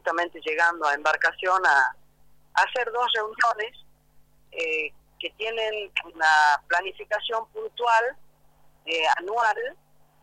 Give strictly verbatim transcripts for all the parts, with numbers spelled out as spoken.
justamente llegando a Embarcación a, a hacer dos reuniones eh, que tienen una planificación puntual, eh, anual.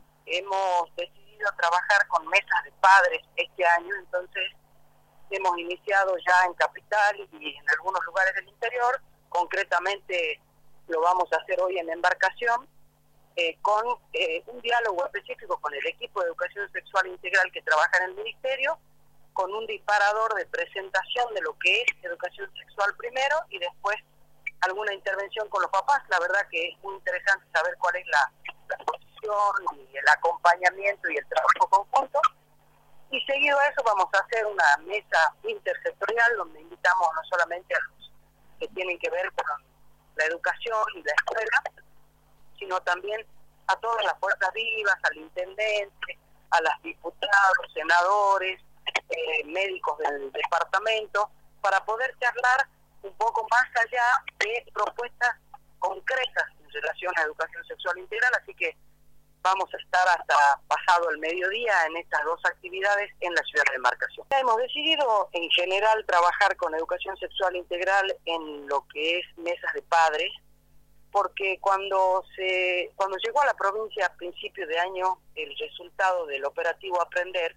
Hemos decidido trabajar con mesas de padres este año, entonces hemos iniciado ya en Capital y en algunos lugares del interior. Concretamente lo vamos a hacer hoy en Embarcación, eh, con eh, un diálogo específico con el equipo de educación sexual integral que trabaja en el ministerio, con un disparador de presentación de lo que es educación sexual primero y después alguna intervención con los papás. La verdad que es muy interesante saber cuál es la, la posición y el acompañamiento y el trabajo conjunto. Y seguido a eso vamos a hacer una mesa intersectorial donde invitamos no solamente a los que tienen que ver con la educación y la escuela, sino también a todas las fuerzas vivas, al intendente, a las diputados, senadores, eh, médicos del departamento, para poder charlar un poco más allá de propuestas concretas en relación a educación sexual integral. Así que vamos a estar hasta pasado el mediodía en estas dos actividades en la ciudad de Embarcación. Hemos decidido en general trabajar con educación sexual integral en lo que es mesas de padres, porque cuando se cuando llegó a la provincia a principios de año el resultado del operativo Aprender,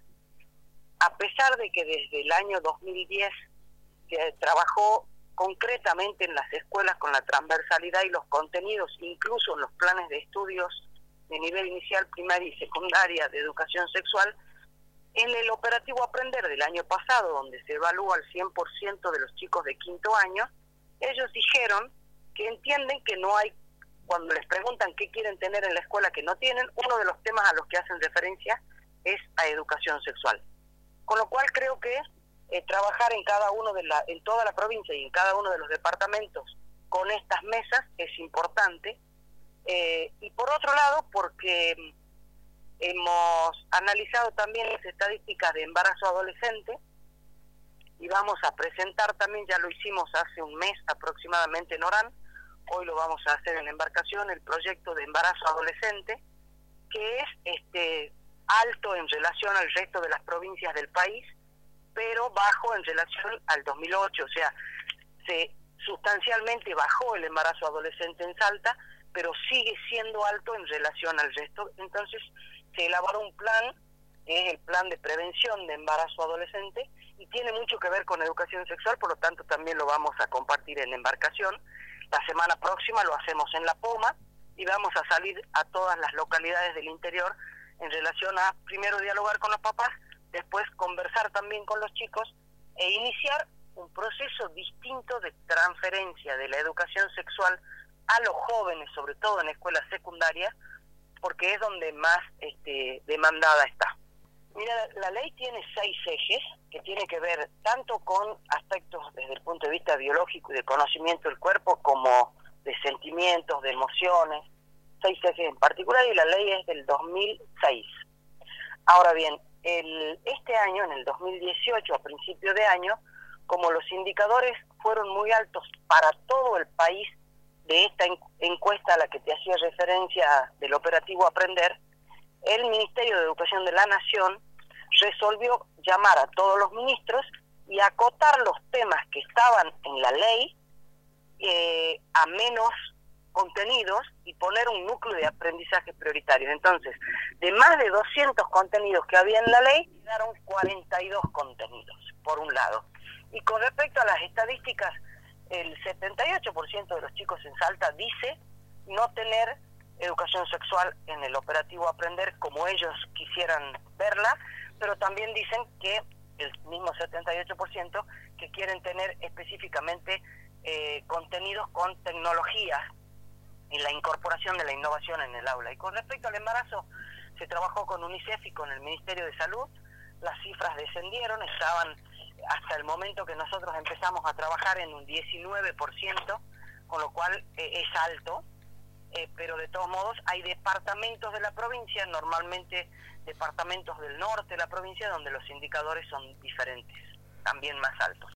a pesar de que desde el año dos mil diez se trabajó concretamente en las escuelas con la transversalidad y los contenidos, incluso en los planes de estudios de nivel inicial, primaria y secundaria de educación sexual, en el operativo Aprender del año pasado, donde se evalúa al cien por ciento de los chicos de quinto año, ellos dijeron que entienden que no hay, cuando les preguntan qué quieren tener en la escuela que no tienen, uno de los temas a los que hacen referencia es a educación sexual. Con lo cual creo que eh, trabajar en cada uno de la, en toda la provincia y en cada uno de los departamentos con estas mesas es importante. Eh, y por otro lado, porque hemos analizado también las estadísticas de embarazo adolescente y vamos a presentar también, ya lo hicimos hace un mes aproximadamente en Orán, hoy lo vamos a hacer en Embarcación, el proyecto de embarazo adolescente, que es este alto en relación al resto de las provincias del país, pero bajo en relación al dos mil ocho, o sea, se sustancialmente bajó el embarazo adolescente en Salta, pero sigue siendo alto en relación al resto. Entonces se elaboró un plan, es el plan de prevención de embarazo adolescente, y tiene mucho que ver con educación sexual, por lo tanto también lo vamos a compartir en Embarcación. La semana próxima lo hacemos en La Poma y vamos a salir a todas las localidades del interior en relación a, primero, dialogar con los papás, después conversar también con los chicos e iniciar un proceso distinto de transferencia de la educación sexual a los jóvenes, sobre todo en escuelas secundarias, porque es donde más este, demandada está. Mira, la ley tiene seis ejes que tiene que ver tanto con aspectos desde el punto de vista biológico y de conocimiento del cuerpo, como de sentimientos, de emociones, seis ejes en particular, y la ley es del dos mil seis. Ahora bien, el, este año, en el dos mil dieciocho, a principio de año, como los indicadores fueron muy altos para todo el país de esta encuesta a la que te hacía referencia del operativo Aprender, el Ministerio de Educación de la Nación resolvió llamar a todos los ministros y acotar los temas que estaban en la ley eh, a menos contenidos y poner un núcleo de aprendizaje prioritario. Entonces, de más de doscientos contenidos que había en la ley, quedaron cuarenta y dos contenidos, por un lado. Y con respecto a las estadísticas, el setenta y ocho por ciento de los chicos en Salta dice no tener educación sexual en el operativo Aprender como ellos quisieran verla, pero también dicen que el mismo setenta y ocho por ciento que quieren tener específicamente eh, contenidos con tecnologías y la incorporación de la innovación en el aula. Y con respecto al embarazo, se trabajó con UNICEF y con el Ministerio de Salud, las cifras descendieron, estaban hasta el momento que nosotros empezamos a trabajar en un diecinueve por ciento, con lo cual eh, es alto, eh, pero de todos modos hay departamentos de la provincia, normalmente departamentos del norte de la provincia, donde los indicadores son diferentes, también más altos.